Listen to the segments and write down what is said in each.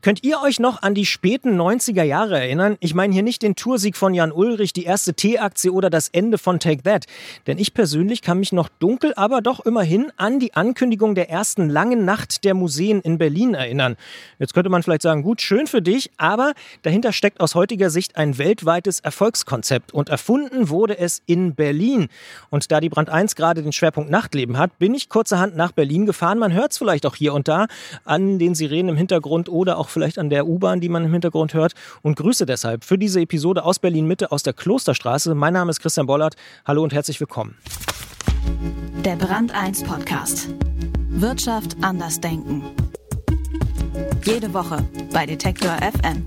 Könnt ihr euch noch an die späten 90er Jahre erinnern? Ich meine hier nicht den Toursieg von Jan Ullrich, die erste Teeaktie oder das Ende von Take That. Denn ich persönlich kann mich noch dunkel, aber doch immerhin an die Ankündigung der ersten langen Nacht der Museen in Berlin erinnern. Jetzt könnte man vielleicht sagen, gut, schön für dich, aber dahinter steckt aus heutiger Sicht ein weltweites Erfolgskonzept. Und erfunden wurde es in Berlin. Und da die Brand 1 gerade den Schwerpunkt Nachtleben hat, bin ich kurzerhand nach Berlin gefahren. Man hört es vielleicht auch hier und da an den Sirenen im Hintergrund oder auch vielleicht an der U-Bahn, die man im Hintergrund hört. Und grüße deshalb für diese Episode aus Berlin-Mitte, aus der Klosterstraße. Mein Name ist Christian Bollert. Hallo und herzlich willkommen. Der Brand 1 Podcast. Wirtschaft anders denken. Jede Woche bei Detektor FM.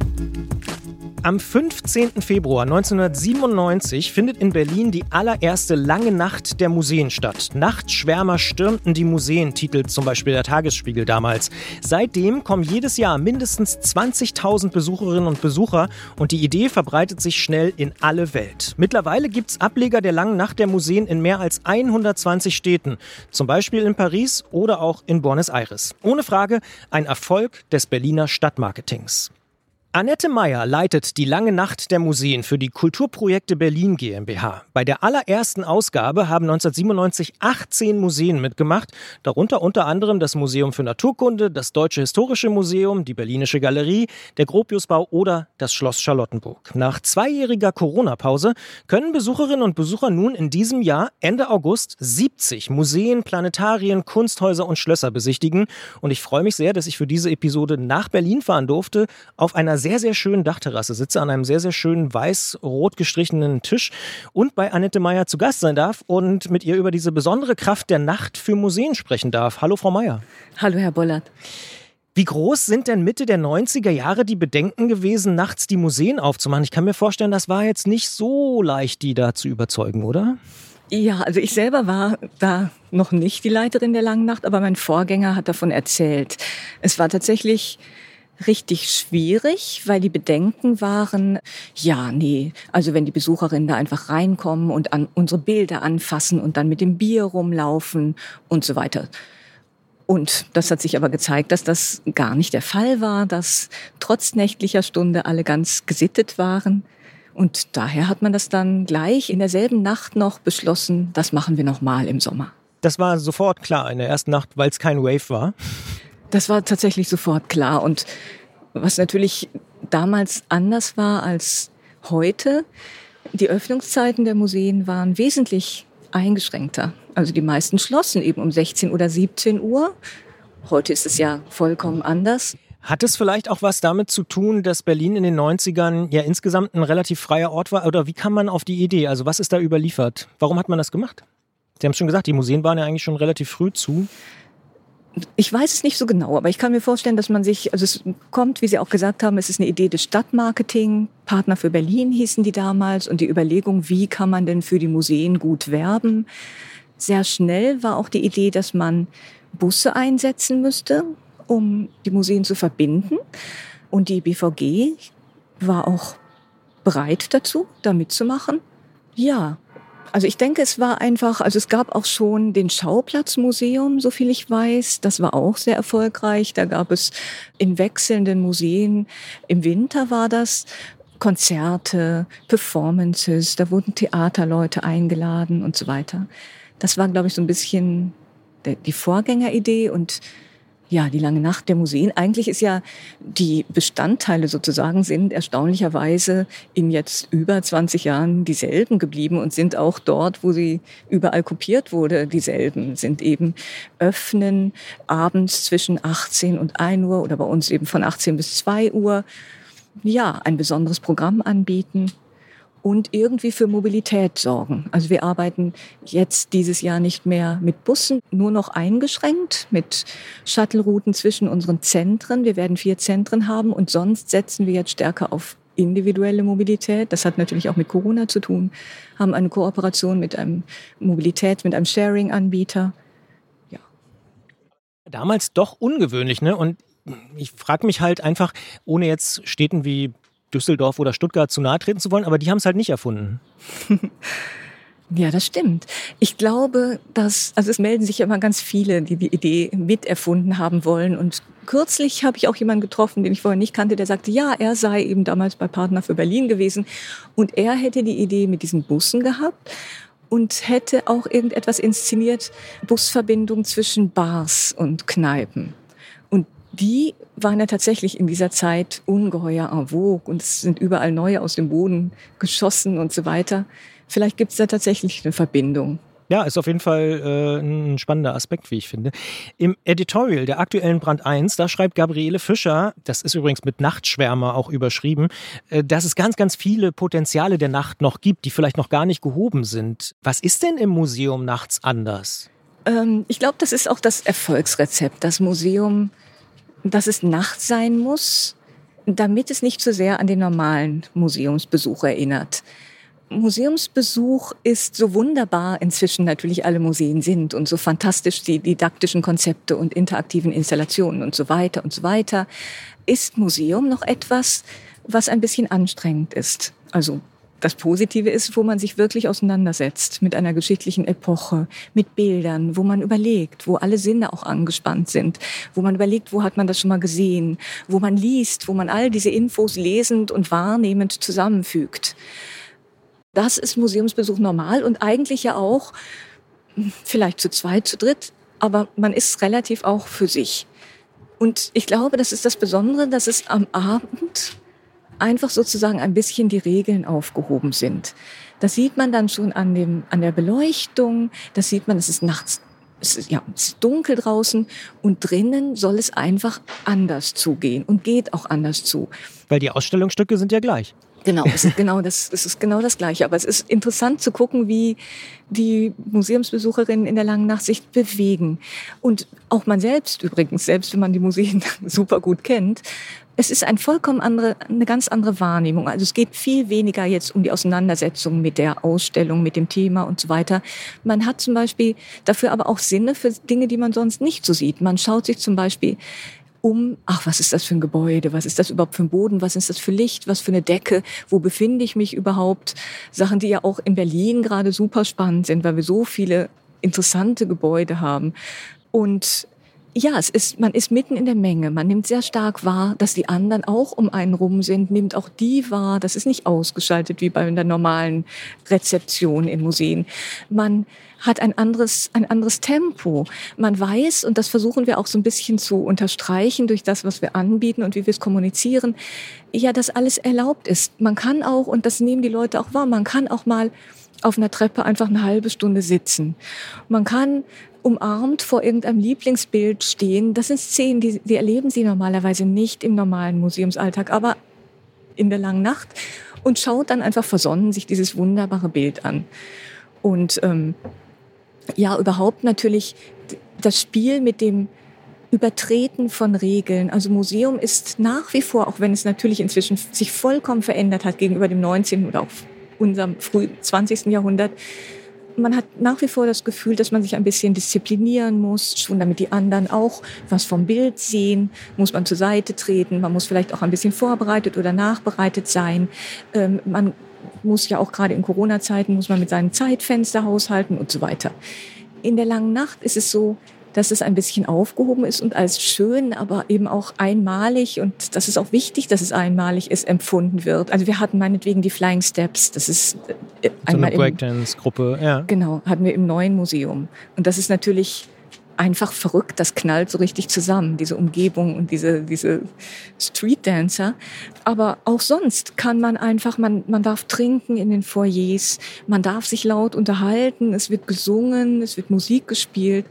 Am 15. Februar 1997 findet in Berlin die allererste lange Nacht der Museen statt. Nachtschwärmer stürmten die Museen, titelt zum Beispiel der Tagesspiegel damals. Seitdem kommen jedes Jahr mindestens 20.000 Besucherinnen und Besucher und die Idee verbreitet sich schnell in alle Welt. Mittlerweile gibt es Ableger der langen Nacht der Museen in mehr als 120 Städten, zum Beispiel in Paris oder auch in Buenos Aires. Ohne Frage ein Erfolg des Berliner Stadtmarketings. Annette Meyer leitet die lange Nacht der Museen für die Kulturprojekte Berlin GmbH. Bei der allerersten Ausgabe haben 1997 18 Museen mitgemacht, darunter unter anderem das Museum für Naturkunde, das Deutsche Historische Museum, die Berlinische Galerie, der Gropiusbau oder das Schloss Charlottenburg. Nach zweijähriger Corona-Pause können Besucherinnen und Besucher nun in diesem Jahr, Ende August, 70 Museen, Planetarien, Kunsthäuser und Schlösser besichtigen. Und ich freue mich sehr, dass ich für diese Episode nach Berlin fahren durfte, auf einer sehr, sehr schönen Dachterrasse sitze, an einem sehr, sehr schönen weiß-rot gestrichenen Tisch und bei Annette Meyer zu Gast sein darf und mit ihr über diese besondere Kraft der Nacht für Museen sprechen darf. Hallo, Frau Meyer. Hallo, Herr Bollert. Wie groß sind denn Mitte der 90er Jahre die Bedenken gewesen, nachts die Museen aufzumachen? Ich kann mir vorstellen, das war jetzt nicht so leicht, die da zu überzeugen, oder? Ja, also ich selber war da noch nicht die Leiterin der langen Nacht, aber mein Vorgänger hat davon erzählt. Es war tatsächlich richtig schwierig, weil die Bedenken waren, also wenn die Besucherinnen da einfach reinkommen und an unsere Bilder anfassen und dann mit dem Bier rumlaufen und so weiter. Und das hat sich aber gezeigt, dass das gar nicht der Fall war, dass trotz nächtlicher Stunde alle ganz gesittet waren. Und daher hat man das dann gleich in derselben Nacht noch beschlossen, das machen wir nochmal im Sommer. Das war sofort klar in der ersten Nacht, weil es kein Wave war? Das war tatsächlich sofort klar. Und was natürlich damals anders war als heute, die Öffnungszeiten der Museen waren wesentlich eingeschränkter. Also die meisten schlossen eben um 16 oder 17 Uhr. Heute ist es ja vollkommen anders. Hat es vielleicht auch was damit zu tun, dass Berlin in den 90ern ja insgesamt ein relativ freier Ort war? Oder wie kam man auf die Idee? Also was ist da überliefert? Warum hat man das gemacht? Sie haben es schon gesagt, die Museen waren ja eigentlich schon relativ früh zu. Ich weiß es nicht so genau, aber ich kann mir vorstellen, dass man sich, also es kommt, wie Sie auch gesagt haben, es ist eine Idee des Stadtmarketing. Partner für Berlin hießen die damals und die Überlegung, wie kann man denn für die Museen gut werben. Sehr schnell war auch die Idee, dass man Busse einsetzen müsste, um die Museen zu verbinden. Und die BVG war auch bereit dazu, da mitzumachen. Ja. Also ich denke, es war einfach, also es gab auch schon den Schauplatzmuseum, so viel ich weiß. Das war auch sehr erfolgreich. Da gab es in wechselnden Museen, im Winter war das, Konzerte, Performances, da wurden Theaterleute eingeladen und so weiter. Das war, glaube ich, so ein bisschen die Vorgängeridee und ja, die lange Nacht der Museen. Eigentlich ist ja, die Bestandteile sozusagen sind erstaunlicherweise in jetzt über 20 Jahren dieselben geblieben und sind auch dort, wo sie überall kopiert wurde, dieselben. Sind eben öffnen abends zwischen 18 und 1 Uhr oder bei uns eben von 18 bis 2 Uhr. Ja, ein besonderes Programm anbieten. Und irgendwie für Mobilität sorgen. Also wir arbeiten jetzt dieses Jahr nicht mehr mit Bussen, nur noch eingeschränkt mit Shuttle-Routen zwischen unseren Zentren. Wir werden 4 Zentren haben und sonst setzen wir jetzt stärker auf individuelle Mobilität. Das hat natürlich auch mit Corona zu tun. Haben eine Kooperation mit einem Sharing-Anbieter. Ja. Damals doch ungewöhnlich, ne? Und ich frage mich halt einfach, ohne jetzt Städten wie Düsseldorf oder Stuttgart zu nahe treten zu wollen, aber die haben es halt nicht erfunden. Ja, das stimmt. Ich glaube, also es melden sich ja immer ganz viele, die die Idee miterfunden haben wollen. Und kürzlich habe ich auch jemanden getroffen, den ich vorher nicht kannte, der sagte, ja, er sei eben damals bei Partner für Berlin gewesen und er hätte die Idee mit diesen Bussen gehabt und hätte auch irgendetwas inszeniert, Busverbindung zwischen Bars und Kneipen. Und die waren ja tatsächlich in dieser Zeit ungeheuer en vogue und es sind überall neue aus dem Boden geschossen und so weiter. Vielleicht gibt es da tatsächlich eine Verbindung. Ja, ist auf jeden Fall ein spannender Aspekt, wie ich finde. Im Editorial der aktuellen Brand 1, da schreibt Gabriele Fischer, das ist übrigens mit Nachtschwärmer auch überschrieben, dass es ganz, ganz viele Potenziale der Nacht noch gibt, die vielleicht noch gar nicht gehoben sind. Was ist denn im Museum nachts anders? Ich glaube, das ist auch das Erfolgsrezept. Das Museum, dass es nachts sein muss, damit es nicht so sehr an den normalen Museumsbesuch erinnert. Museumsbesuch ist so wunderbar inzwischen natürlich alle Museen sind und so fantastisch die didaktischen Konzepte und interaktiven Installationen und so weiter, ist Museum noch etwas, was ein bisschen anstrengend ist. Also das Positive ist, wo man sich wirklich auseinandersetzt mit einer geschichtlichen Epoche, mit Bildern, wo man überlegt, wo alle Sinne auch angespannt sind, wo man überlegt, wo hat man das schon mal gesehen, wo man liest, wo man all diese Infos lesend und wahrnehmend zusammenfügt. Das ist Museumsbesuch normal und eigentlich ja auch vielleicht zu zweit, zu dritt, aber man ist relativ auch für sich. Und ich glaube, das ist das Besondere, dass es am Abend einfach sozusagen ein bisschen die Regeln aufgehoben sind. Das sieht man dann schon an der Beleuchtung, das sieht man, es ist nachts, es ist dunkel draußen und drinnen soll es einfach anders zugehen und geht auch anders zu. Weil die Ausstellungsstücke sind ja gleich. Genau, es ist genau das Gleiche. Aber es ist interessant zu gucken, wie die Museumsbesucherinnen in der langen Nacht sich bewegen. Und auch man selbst übrigens, selbst wenn man die Museen super gut kennt, es ist eine ganz andere Wahrnehmung. Also es geht viel weniger jetzt um die Auseinandersetzung mit der Ausstellung, mit dem Thema und so weiter. Man hat zum Beispiel dafür aber auch Sinne für Dinge, die man sonst nicht so sieht. Man schaut sich zum Beispiel was ist das für ein Gebäude, was ist das überhaupt für ein Boden, was ist das für Licht, was für eine Decke, wo befinde ich mich überhaupt? Sachen, die ja auch in Berlin gerade super spannend sind, weil wir so viele interessante Gebäude haben. Und ja, man ist mitten in der Menge. Man nimmt sehr stark wahr, dass die anderen auch um einen rum sind, nimmt auch die wahr. Das ist nicht ausgeschaltet wie bei der normalen Rezeption in Museen. Man hat ein anderes Tempo. Man weiß, und das versuchen wir auch so ein bisschen zu unterstreichen durch das, was wir anbieten und wie wir es kommunizieren, ja, dass alles erlaubt ist. Man kann auch, und das nehmen die Leute auch wahr, man kann auch mal auf einer Treppe einfach eine halbe Stunde sitzen. Man kann umarmt vor irgendeinem Lieblingsbild stehen. Das sind Szenen, die erleben Sie normalerweise nicht im normalen Museumsalltag, aber in der langen Nacht und schaut dann einfach versonnen sich dieses wunderbare Bild an. Und überhaupt natürlich das Spiel mit dem Übertreten von Regeln. Also Museum ist nach wie vor, auch wenn es natürlich inzwischen sich vollkommen verändert hat gegenüber dem 19. oder auch unserem frühen 20. Jahrhundert, man hat nach wie vor das Gefühl, dass man sich ein bisschen disziplinieren muss, schon damit die anderen auch was vom Bild sehen, muss man zur Seite treten, man muss vielleicht auch ein bisschen vorbereitet oder nachbereitet sein. Man muss ja auch gerade in Corona-Zeiten, muss man mit seinem Zeitfenster haushalten und so weiter. In der langen Nacht ist es so, dass es ein bisschen aufgehoben ist und als schön, aber eben auch einmalig, und das ist auch wichtig, dass es einmalig ist, empfunden wird. Also wir hatten meinetwegen die Flying Steps, das ist einmal so eine Breakdance-Gruppe, ja. Genau, hatten wir im neuen Museum. Und das ist natürlich einfach verrückt, das knallt so richtig zusammen, diese Umgebung und diese Street-Dancer. Aber auch sonst kann man einfach, man darf trinken in den Foyers, man darf sich laut unterhalten, es wird gesungen, es wird Musik gespielt.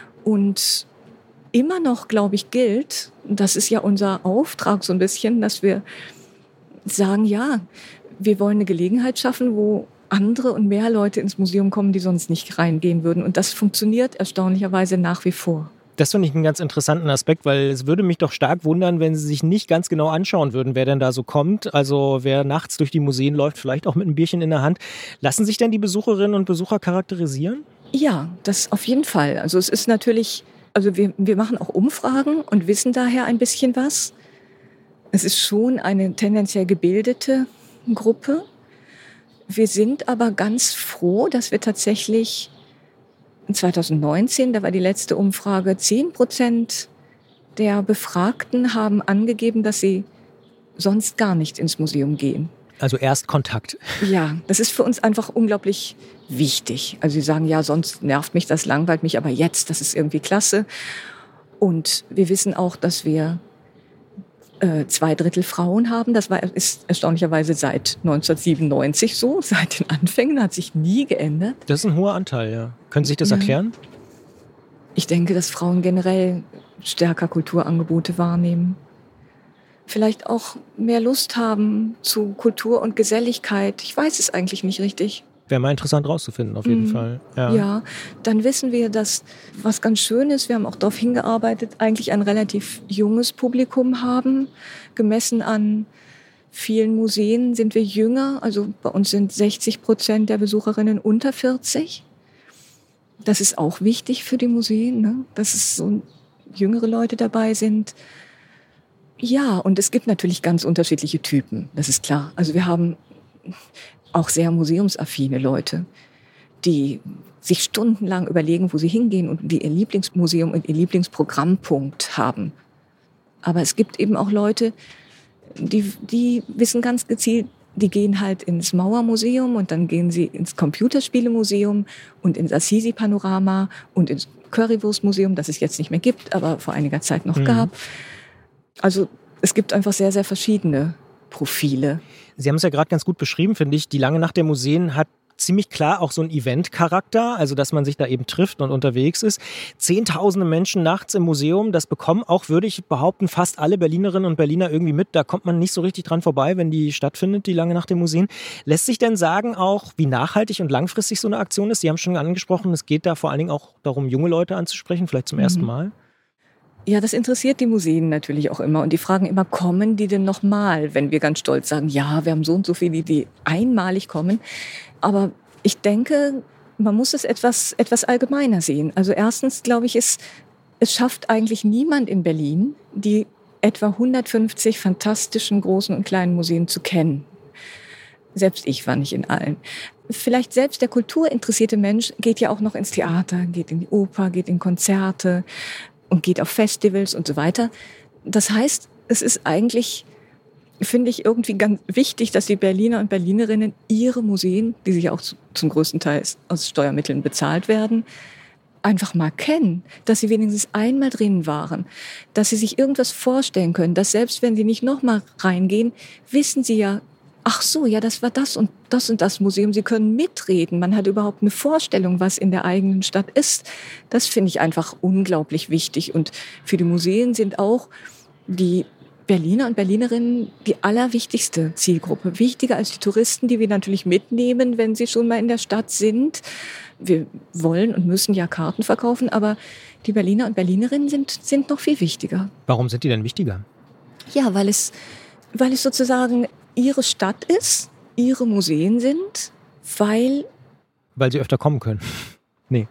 Und immer noch, glaube ich, gilt, das ist ja unser Auftrag so ein bisschen, dass wir sagen, ja, wir wollen eine Gelegenheit schaffen, wo andere und mehr Leute ins Museum kommen, die sonst nicht reingehen würden. Und das funktioniert erstaunlicherweise nach wie vor. Das finde ich einen ganz interessanten Aspekt, weil es würde mich doch stark wundern, wenn Sie sich nicht ganz genau anschauen würden, wer denn da so kommt. Also wer nachts durch die Museen läuft, vielleicht auch mit einem Bierchen in der Hand. Lassen sich denn die Besucherinnen und Besucher charakterisieren? Ja, das auf jeden Fall. Also es ist natürlich, also wir machen auch Umfragen und wissen daher ein bisschen was. Es ist schon eine tendenziell gebildete Gruppe. Wir sind aber ganz froh, dass wir tatsächlich 2019, da war die letzte Umfrage, 10% der Befragten haben angegeben, dass sie sonst gar nicht ins Museum gehen. Also erst Kontakt. Ja, das ist für uns einfach unglaublich wichtig. Also sie sagen, ja, sonst nervt mich das, langweilt mich, aber jetzt, das ist irgendwie klasse. Und wir wissen auch, dass wir 2/3 Frauen haben. Das ist erstaunlicherweise seit 1997 so, seit den Anfängen, hat sich nie geändert. Das ist ein hoher Anteil, ja. Können Sie sich das erklären? Ich denke, dass Frauen generell stärker Kulturangebote wahrnehmen. Vielleicht auch mehr Lust haben zu Kultur und Geselligkeit. Ich weiß es eigentlich nicht richtig. Wäre mal interessant rauszufinden, auf jeden Fall. Ja, dann wissen wir, dass, was ganz schön ist, wir haben auch darauf hingearbeitet, eigentlich ein relativ junges Publikum haben. Gemessen an vielen Museen sind wir jünger. Also bei uns sind 60% der Besucherinnen unter 40. Das ist auch wichtig für die Museen, ne? Dass es so jüngere Leute dabei sind. Ja, und es gibt natürlich ganz unterschiedliche Typen, das ist klar. Also wir haben auch sehr museumsaffine Leute, die sich stundenlang überlegen, wo sie hingehen und die ihr Lieblingsmuseum und ihr Lieblingsprogrammpunkt haben. Aber es gibt eben auch Leute, die wissen ganz gezielt, die gehen halt ins Mauermuseum und dann gehen sie ins Computerspielemuseum und ins Assisi-Panorama und ins Currywurstmuseum, das es jetzt nicht mehr gibt, aber vor einiger Zeit noch gab. Also es gibt einfach sehr, sehr verschiedene Profile. Sie haben es ja gerade ganz gut beschrieben, finde ich. Die Lange Nacht der Museen hat ziemlich klar auch so einen Event-Charakter, also dass man sich da eben trifft und unterwegs ist. Zehntausende Menschen nachts im Museum, das bekommen auch, würde ich behaupten, fast alle Berlinerinnen und Berliner irgendwie mit. Da kommt man nicht so richtig dran vorbei, wenn die stattfindet, die Lange Nacht der Museen. Lässt sich denn sagen auch, wie nachhaltig und langfristig so eine Aktion ist? Sie haben schon angesprochen, es geht da vor allen Dingen auch darum, junge Leute anzusprechen, vielleicht zum ersten Mal. Ja, das interessiert die Museen natürlich auch immer. Und die fragen immer, kommen die denn nochmal? Wenn wir ganz stolz sagen, ja, wir haben so und so viele, die einmalig kommen. Aber ich denke, man muss es etwas allgemeiner sehen. Also erstens, glaube ich, es schafft eigentlich niemand in Berlin, die etwa 150 fantastischen großen und kleinen Museen zu kennen. Selbst ich war nicht in allen. Vielleicht selbst der kulturinteressierte Mensch geht ja auch noch ins Theater, geht in die Oper, geht in Konzerte und geht auf Festivals und so weiter. Das heißt, es ist eigentlich, finde ich, irgendwie ganz wichtig, dass die Berliner und Berlinerinnen ihre Museen, die sich auch zum größten Teil aus Steuermitteln bezahlt werden, einfach mal kennen, dass sie wenigstens einmal drin waren, dass sie sich irgendwas vorstellen können, dass selbst wenn sie nicht nochmal reingehen, wissen sie ja, ach so, ja, das war das und das Museum. Sie können mitreden. Man hat überhaupt eine Vorstellung, was in der eigenen Stadt ist. Das finde ich einfach unglaublich wichtig. Und für die Museen sind auch die Berliner und Berlinerinnen die allerwichtigste Zielgruppe. Wichtiger als die Touristen, die wir natürlich mitnehmen, wenn sie schon mal in der Stadt sind. Wir wollen und müssen ja Karten verkaufen, aber die Berliner und Berlinerinnen sind noch viel wichtiger. Warum sind die denn wichtiger? Ja, weil es sozusagen ihre Stadt ist, ihre Museen sind, weil sie öfter kommen können. Nee.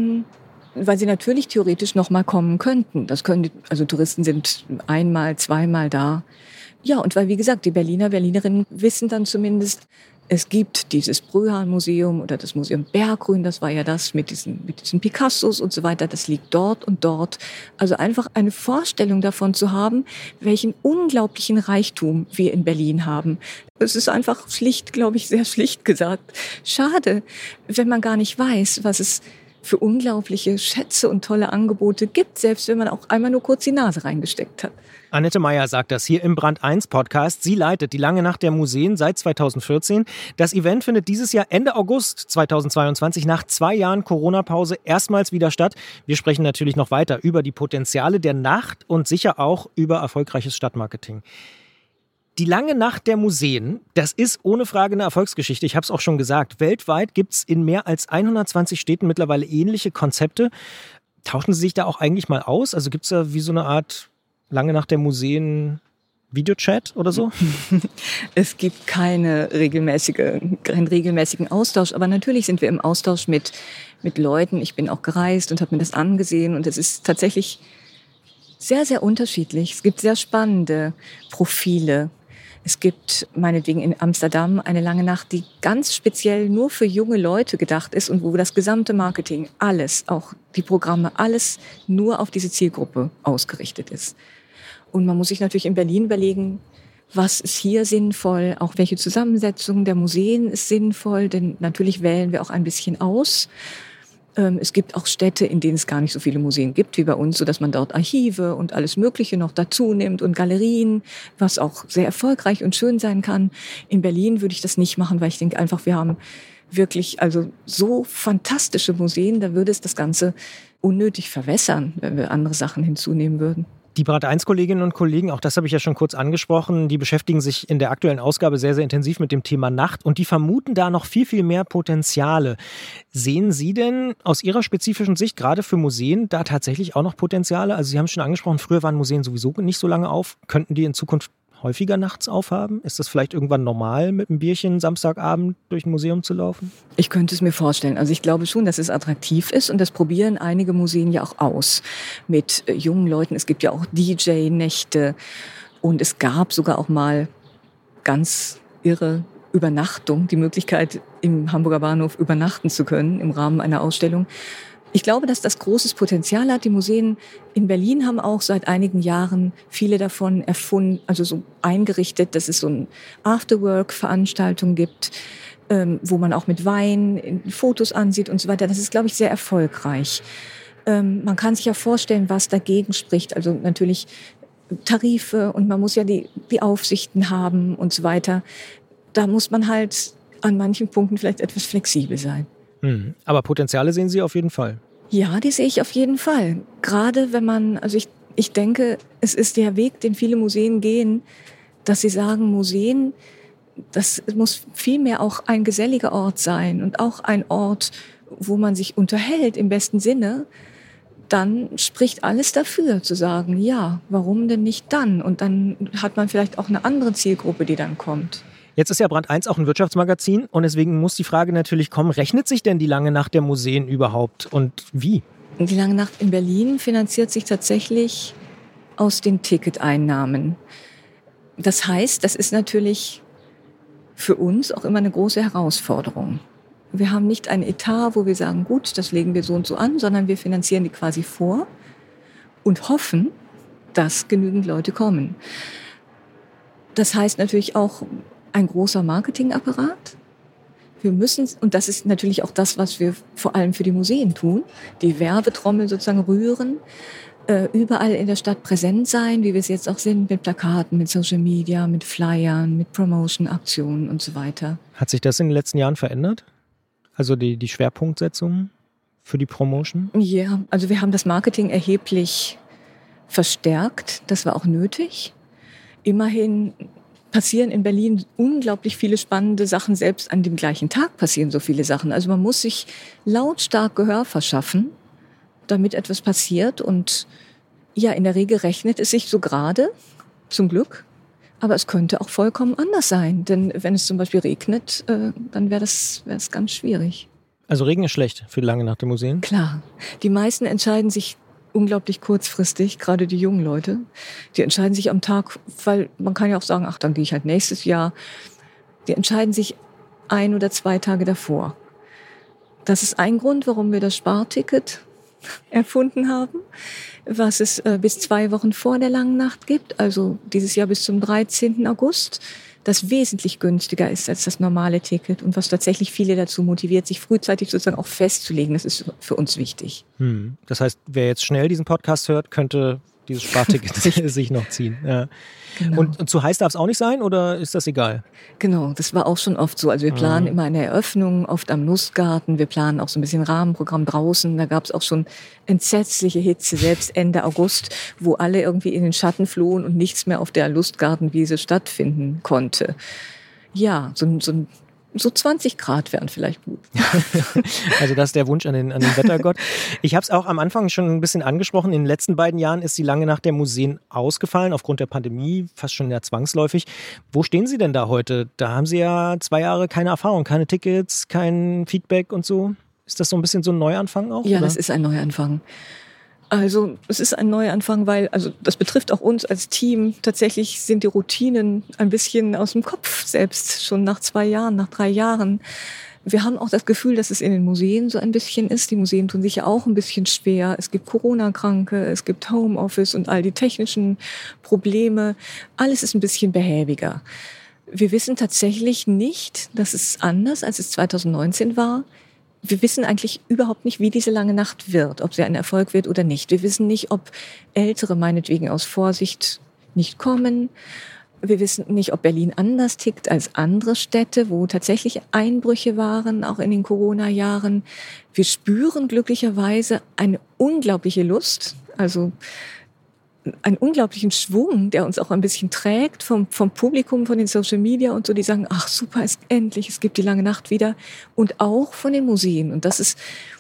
Weil sie natürlich theoretisch noch mal kommen könnten. Also Touristen sind einmal, zweimal da. Ja, und weil, wie gesagt, die Berlinerinnen wissen dann zumindest, es gibt dieses Bröhan-Museum oder das Museum Berggruen, das war ja das mit diesen Picassos und so weiter, das liegt dort und dort. Also einfach eine Vorstellung davon zu haben, welchen unglaublichen Reichtum wir in Berlin haben. Es ist einfach schlicht, glaube ich, sehr schlicht gesagt, schade, wenn man gar nicht weiß, was es für unglaubliche Schätze und tolle Angebote gibt, selbst wenn man auch einmal nur kurz die Nase reingesteckt hat. Annette Meyer sagt das hier im Brand 1 Podcast. Sie leitet die Lange Nacht der Museen seit 2014. Das Event findet dieses Jahr Ende August 2022 nach 2 Jahren Corona-Pause erstmals wieder statt. Wir sprechen natürlich noch weiter über die Potenziale der Nacht und sicher auch über erfolgreiches Stadtmarketing. Die Lange Nacht der Museen, das ist ohne Frage eine Erfolgsgeschichte. Ich habe es auch schon gesagt. Weltweit gibt es in mehr als 120 Städten mittlerweile ähnliche Konzepte. Tauschen Sie sich da auch eigentlich mal aus? Also gibt es da wie so eine Art Lange Nacht der Museen Videochat oder so? Es gibt keinen regelmäßigen Austausch, aber natürlich sind wir im Austausch mit Leuten. Ich bin auch gereist und habe mir das angesehen und es ist tatsächlich sehr, sehr unterschiedlich. Es gibt sehr spannende Profile. Es gibt meinetwegen in Amsterdam eine lange Nacht, die ganz speziell nur für junge Leute gedacht ist und wo das gesamte Marketing, alles, auch die Programme, alles nur auf diese Zielgruppe ausgerichtet ist. Und man muss sich natürlich in Berlin überlegen, was ist hier sinnvoll, auch welche Zusammensetzung der Museen ist sinnvoll, denn natürlich wählen wir auch ein bisschen aus. Es gibt auch Städte, in denen es gar nicht so viele Museen gibt wie bei uns, sodass man dort Archive und alles Mögliche noch dazu nimmt und Galerien, was auch sehr erfolgreich und schön sein kann. In Berlin würde ich das nicht machen, weil ich denke einfach, wir haben wirklich also so fantastische Museen, da würde es das Ganze unnötig verwässern, wenn wir andere Sachen hinzunehmen würden. Die Brand1-Kolleginnen und Kollegen, auch das habe ich ja schon kurz angesprochen, die beschäftigen sich in der aktuellen Ausgabe sehr, sehr intensiv mit dem Thema Nacht und die vermuten da noch viel, viel mehr Potenziale. Sehen Sie denn aus Ihrer spezifischen Sicht gerade für Museen da tatsächlich auch noch Potenziale? Also Sie haben es schon angesprochen, früher waren Museen sowieso nicht so lange auf. Könnten die in Zukunft häufiger nachts aufhaben? Ist das vielleicht irgendwann normal, mit einem Bierchen Samstagabend durch ein Museum zu laufen? Ich könnte es mir vorstellen. Also ich glaube schon, dass es attraktiv ist und das probieren einige Museen ja auch aus mit jungen Leuten. Es gibt ja auch DJ-Nächte und es gab sogar auch mal ganz irre Übernachtung, die Möglichkeit, im Hamburger Bahnhof übernachten zu können im Rahmen einer Ausstellung. Ich glaube, dass das großes Potenzial hat. Die Museen in Berlin haben auch seit einigen Jahren viele davon erfunden, also so eingerichtet, dass es so eine Afterwork-Veranstaltung gibt, wo man auch mit Wein Fotos ansieht und so weiter. Das ist, glaube ich, sehr erfolgreich. Man kann sich ja vorstellen, was dagegen spricht. Also natürlich Tarife und man muss ja die Aufsichten haben und so weiter. Da muss man halt an manchen Punkten vielleicht etwas flexibel sein. Aber Potenziale sehen Sie auf jeden Fall? Ja, die sehe ich auf jeden Fall. Gerade wenn man, also ich denke, es ist der Weg, den viele Museen gehen, dass sie sagen, Museen, das muss vielmehr auch ein geselliger Ort sein und auch ein Ort, wo man sich unterhält im besten Sinne. Dann spricht alles dafür, zu sagen, ja, warum denn nicht dann? Und dann hat man vielleicht auch eine andere Zielgruppe, die dann kommt. Jetzt ist ja Brand1 auch ein Wirtschaftsmagazin und deswegen muss die Frage natürlich kommen, rechnet sich denn die lange Nacht der Museen überhaupt und wie? Die lange Nacht in Berlin finanziert sich tatsächlich aus den Ticketeinnahmen. Das heißt, das ist natürlich für uns auch immer eine große Herausforderung. Wir haben nicht einen Etat, wo wir sagen, gut, das legen wir so und so an, sondern wir finanzieren die quasi vor und hoffen, dass genügend Leute kommen. Das heißt natürlich auch ein großer Marketingapparat. Wir müssen, und das ist natürlich auch das, was wir vor allem für die Museen tun, die Werbetrommel sozusagen rühren, überall in der Stadt präsent sein, wie wir es jetzt auch sind, mit Plakaten, mit Social Media, mit Flyern, mit Promotion-Aktionen und so weiter. Hat sich das in den letzten Jahren verändert? Also die Schwerpunktsetzung für die Promotion? Ja, also wir haben das Marketing erheblich verstärkt. Das war auch nötig. Immerhin passieren in Berlin unglaublich viele spannende Sachen. Selbst an dem gleichen Tag passieren so viele Sachen. Also man muss sich lautstark Gehör verschaffen, damit etwas passiert. Und ja, in der Regel rechnet es sich so gerade, zum Glück. Aber es könnte auch vollkommen anders sein. Denn wenn es zum Beispiel regnet, dann wäre das ganz schwierig. Also Regen ist schlecht für die lange Nacht der Museen? Klar. Die meisten entscheiden sich unglaublich kurzfristig, gerade die jungen Leute. Die entscheiden sich am Tag, weil man kann ja auch sagen, ach, dann gehe ich halt nächstes Jahr. Die entscheiden sich 1 oder 2 Tage davor. Das ist ein Grund, warum wir das Sparticket erfunden haben, was es bis 2 Wochen vor der langen Nacht gibt, also dieses Jahr bis zum 13. August, das wesentlich günstiger ist als das normale Ticket und was tatsächlich viele dazu motiviert, sich frühzeitig sozusagen auch festzulegen. Das ist für uns wichtig. Das heißt, wer jetzt schnell diesen Podcast hört, könnte dieses Sparticket sich noch ziehen. Ja. Genau. Und zu heiß darf es auch nicht sein oder ist das egal? Genau, das war auch schon oft so. Also wir planen immer eine Eröffnung, oft am Lustgarten. Wir planen auch so ein bisschen Rahmenprogramm draußen. Da gab es auch schon entsetzliche Hitze, selbst Ende August, wo alle irgendwie in den Schatten flohen und nichts mehr auf der Lustgartenwiese stattfinden konnte. Ja, so 20 Grad wären vielleicht gut. Also das ist der Wunsch an den Wettergott. Ich habe es auch am Anfang schon ein bisschen angesprochen. In den letzten beiden Jahren ist die lange Nacht der Museen ausgefallen, aufgrund der Pandemie, fast schon ja zwangsläufig. Wo stehen Sie denn da heute? Da haben Sie ja 2 Jahre keine Erfahrung, keine Tickets, kein Feedback und so. Ist das so ein bisschen so ein Neuanfang auch? Ja, oder? Das ist ein Neuanfang. Also es ist ein Neuanfang, weil, also das betrifft auch uns als Team. Tatsächlich sind die Routinen ein bisschen aus dem Kopf, selbst schon nach 2 Jahren, nach 3 Jahren. Wir haben auch das Gefühl, dass es in den Museen so ein bisschen ist. Die Museen tun sich ja auch ein bisschen schwer. Es gibt Corona-Kranke, es gibt Homeoffice und all die technischen Probleme. Alles ist ein bisschen behäbiger. Wir wissen tatsächlich nicht, dass es anders, als es 2019 war. Wir wissen eigentlich überhaupt nicht, wie diese lange Nacht wird, ob sie ein Erfolg wird oder nicht. Wir wissen nicht, ob Ältere meinetwegen aus Vorsicht nicht kommen. Wir wissen nicht, ob Berlin anders tickt als andere Städte, wo tatsächlich Einbrüche waren, auch in den Corona-Jahren. Wir spüren glücklicherweise eine unglaubliche Lust, also einen unglaublichen Schwung, der uns auch ein bisschen trägt vom Publikum, von den Social Media und so, die sagen, ach super, es gibt die lange Nacht wieder, und auch von den Museen. Und das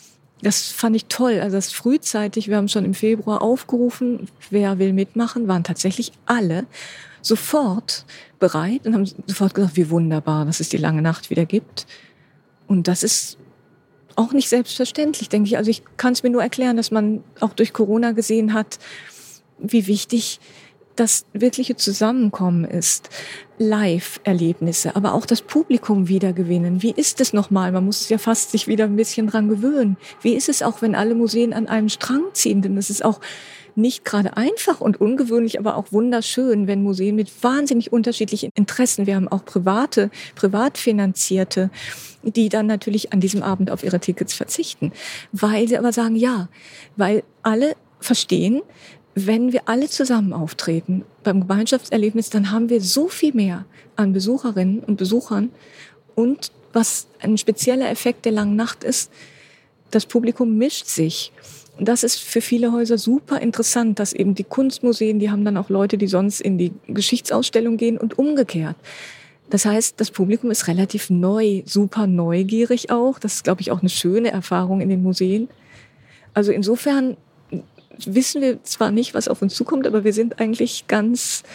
fand ich toll, also das frühzeitig, wir haben schon im Februar aufgerufen, wer will mitmachen, waren tatsächlich alle sofort bereit und haben sofort gesagt, wie wunderbar, dass es die lange Nacht wieder gibt. Und das ist auch nicht selbstverständlich, denke ich. Also ich kann es mir nur erklären, dass man auch durch Corona gesehen hat, wie wichtig das wirkliche Zusammenkommen ist. Live-Erlebnisse, aber auch das Publikum wiedergewinnen. Wie ist es nochmal? Man muss es ja fast sich wieder ein bisschen dran gewöhnen. Wie ist es auch, wenn alle Museen an einem Strang ziehen? Denn das ist auch nicht gerade einfach und ungewöhnlich, aber auch wunderschön, wenn Museen mit wahnsinnig unterschiedlichen Interessen, wir haben auch Privatfinanzierte, die dann natürlich an diesem Abend auf ihre Tickets verzichten. Weil sie aber sagen, ja, weil alle verstehen, wenn wir alle zusammen auftreten beim Gemeinschaftserlebnis, dann haben wir so viel mehr an Besucherinnen und Besuchern. Und was ein spezieller Effekt der langen Nacht ist, das Publikum mischt sich. Und das ist für viele Häuser super interessant, dass eben die Kunstmuseen, die haben dann auch Leute, die sonst in die Geschichtsausstellung gehen und umgekehrt. Das heißt, das Publikum ist relativ neu, super neugierig auch. Das ist, glaube ich, auch eine schöne Erfahrung in den Museen. Also insofern wissen wir zwar nicht, was auf uns zukommt, aber wir sind eigentlich ganz,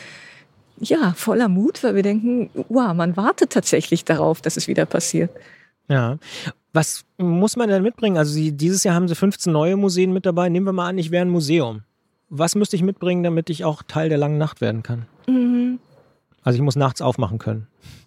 voller Mut, weil wir denken, wow, man wartet tatsächlich darauf, dass es wieder passiert. Ja. Was muss man denn mitbringen? Also dieses Jahr haben sie 15 neue Museen mit dabei. Nehmen wir mal an, ich wäre ein Museum. Was müsste ich mitbringen, damit ich auch Teil der langen Nacht werden kann? Mhm. Also ich muss nachts aufmachen können.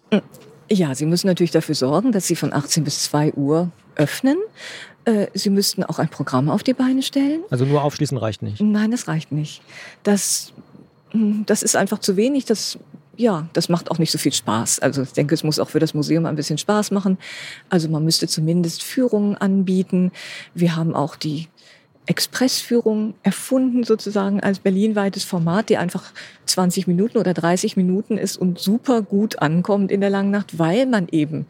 Ja, Sie müssen natürlich dafür sorgen, dass Sie von 18 bis 2 Uhr öffnen. Sie müssten auch ein Programm auf die Beine stellen. Also nur aufschließen reicht nicht? Nein, das reicht nicht. Das ist einfach zu wenig. Das macht auch nicht so viel Spaß. Also ich denke, es muss auch für das Museum ein bisschen Spaß machen. Also man müsste zumindest Führungen anbieten. Wir haben auch die Expressführung erfunden, sozusagen als berlinweites Format, die einfach 20 Minuten oder 30 Minuten ist und super gut ankommt in der langen Nacht, weil man eben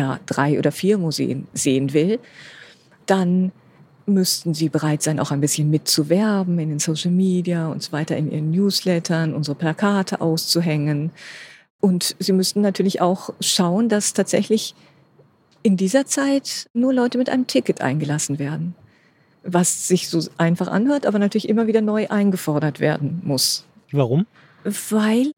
3 oder 4 Museen sehen will. Dann müssten sie bereit sein, auch ein bisschen mitzuwerben in den Social Media und so weiter, in ihren Newslettern, unsere Plakate auszuhängen. Und sie müssten natürlich auch schauen, dass tatsächlich in dieser Zeit nur Leute mit einem Ticket eingelassen werden. Was sich so einfach anhört, aber natürlich immer wieder neu eingefordert werden muss. Warum? Weil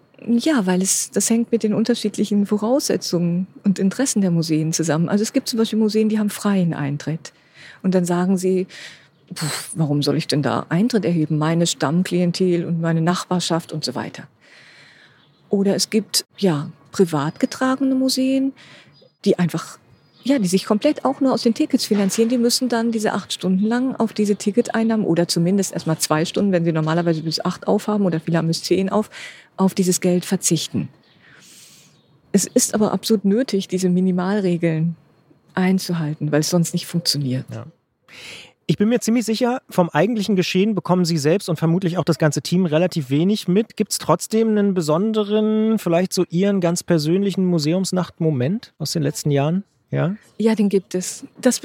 das hängt mit den unterschiedlichen Voraussetzungen und Interessen der Museen zusammen. Also es gibt zum Beispiel Museen, die haben freien Eintritt. Und dann sagen sie, warum soll ich denn da Eintritt erheben? Meine Stammklientel und meine Nachbarschaft und so weiter. Oder es gibt privat getragene Museen, die einfach, die sich komplett auch nur aus den Tickets finanzieren. Die müssen dann diese 8 Stunden lang auf diese Ticketeinnahmen oder zumindest erstmal 2 Stunden, wenn sie normalerweise bis 8 aufhaben oder viele haben bis 10 auf dieses Geld verzichten. Es ist aber absolut nötig, diese Minimalregeln einzuhalten, weil es sonst nicht funktioniert. Ja. Ich bin mir ziemlich sicher, vom eigentlichen Geschehen bekommen Sie selbst und vermutlich auch das ganze Team relativ wenig mit. Gibt es trotzdem einen besonderen, vielleicht so Ihren ganz persönlichen Museumsnacht-Moment aus den letzten Jahren? Ja, den gibt es. Das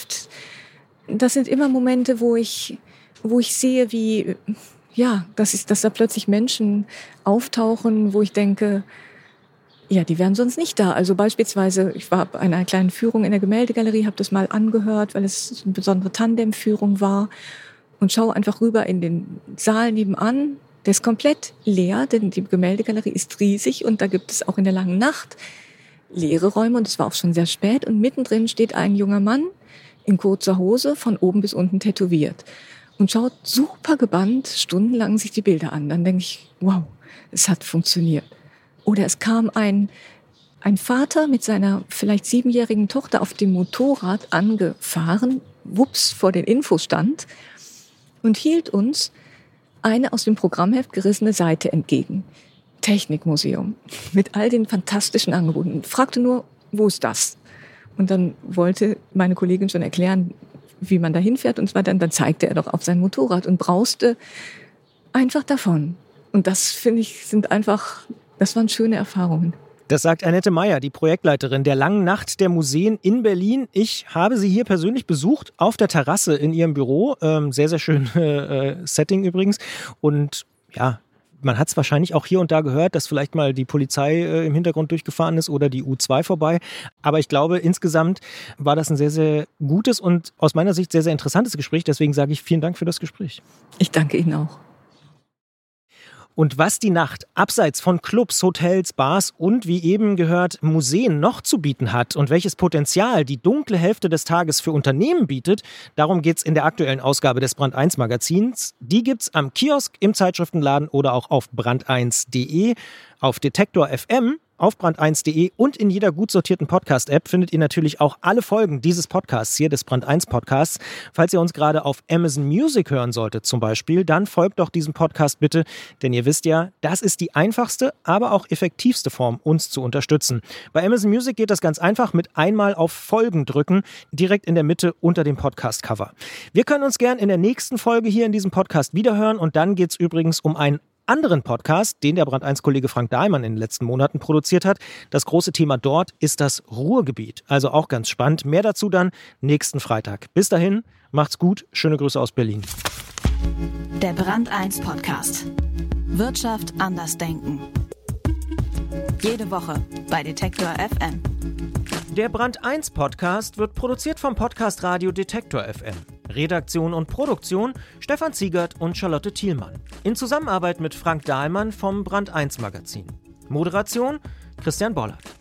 sind immer Momente, wo ich sehe, wie, dass da plötzlich Menschen auftauchen, wo ich denke, die wären sonst nicht da. Also beispielsweise, ich war bei einer kleinen Führung in der Gemäldegalerie, habe das mal angehört, weil es eine besondere Tandemführung war und schaue einfach rüber in den Saal nebenan. Der ist komplett leer, denn die Gemäldegalerie ist riesig und da gibt es auch in der langen Nacht leere Räume und es war auch schon sehr spät und mittendrin steht ein junger Mann in kurzer Hose, von oben bis unten tätowiert. und schaut super gebannt stundenlang sich die Bilder an. Dann denke ich, wow, es hat funktioniert. Oder es kam ein Vater mit seiner vielleicht 7-jährigen Tochter auf dem Motorrad angefahren, wups, vor den Infostand und hielt uns eine aus dem Programmheft gerissene Seite entgegen. Technikmuseum mit all den fantastischen Angeboten. Fragte nur, wo ist das? Und dann wollte meine Kollegin schon erklären, wie man da hinfährt. Und zwar dann zeigte er doch auf sein Motorrad und brauste einfach davon. Und das, finde ich, das waren schöne Erfahrungen. Das sagt Annette Meyer, die Projektleiterin der Langen Nacht der Museen in Berlin. Ich habe sie hier persönlich besucht, auf der Terrasse in ihrem Büro. Sehr, sehr schön Setting übrigens. Und ja, man hat es wahrscheinlich auch hier und da gehört, dass vielleicht mal die Polizei im Hintergrund durchgefahren ist oder die U2 vorbei. Aber ich glaube, insgesamt war das ein sehr, sehr gutes und aus meiner Sicht sehr, sehr interessantes Gespräch. Deswegen sage ich vielen Dank für das Gespräch. Ich danke Ihnen auch. Und was die Nacht abseits von Clubs, Hotels, Bars und wie eben gehört Museen noch zu bieten hat und welches Potenzial die dunkle Hälfte des Tages für Unternehmen bietet, darum geht's in der aktuellen Ausgabe des Brand 1 Magazins. Die gibt's am Kiosk, im Zeitschriftenladen oder auch auf brand1.de, auf Detektor FM, auf brand1.de und in jeder gut sortierten Podcast-App findet ihr natürlich auch alle Folgen dieses Podcasts hier, des Brand 1 Podcasts. Falls ihr uns gerade auf Amazon Music hören solltet zum Beispiel, dann folgt doch diesem Podcast bitte, denn ihr wisst ja, das ist die einfachste, aber auch effektivste Form, uns zu unterstützen. Bei Amazon Music geht das ganz einfach mit einmal auf Folgen drücken, direkt in der Mitte unter dem Podcast-Cover. Wir können uns gern in der nächsten Folge hier in diesem Podcast wiederhören und dann geht's übrigens um einen anderen Podcast, den der Brand 1-Kollege Frank Dahlmann in den letzten Monaten produziert hat. Das große Thema dort ist das Ruhrgebiet. Also auch ganz spannend. Mehr dazu dann nächsten Freitag. Bis dahin, macht's gut. Schöne Grüße aus Berlin. Der Brand 1 Podcast. Wirtschaft anders denken. Jede Woche bei Detektor FM. Der Brand 1 Podcast wird produziert vom Podcast Radio Detektor FM. Redaktion und Produktion Stefan Ziegert und Charlotte Thielmann. In Zusammenarbeit mit Frank Dahlmann vom Brand 1 Magazin. Moderation Christian Bollert.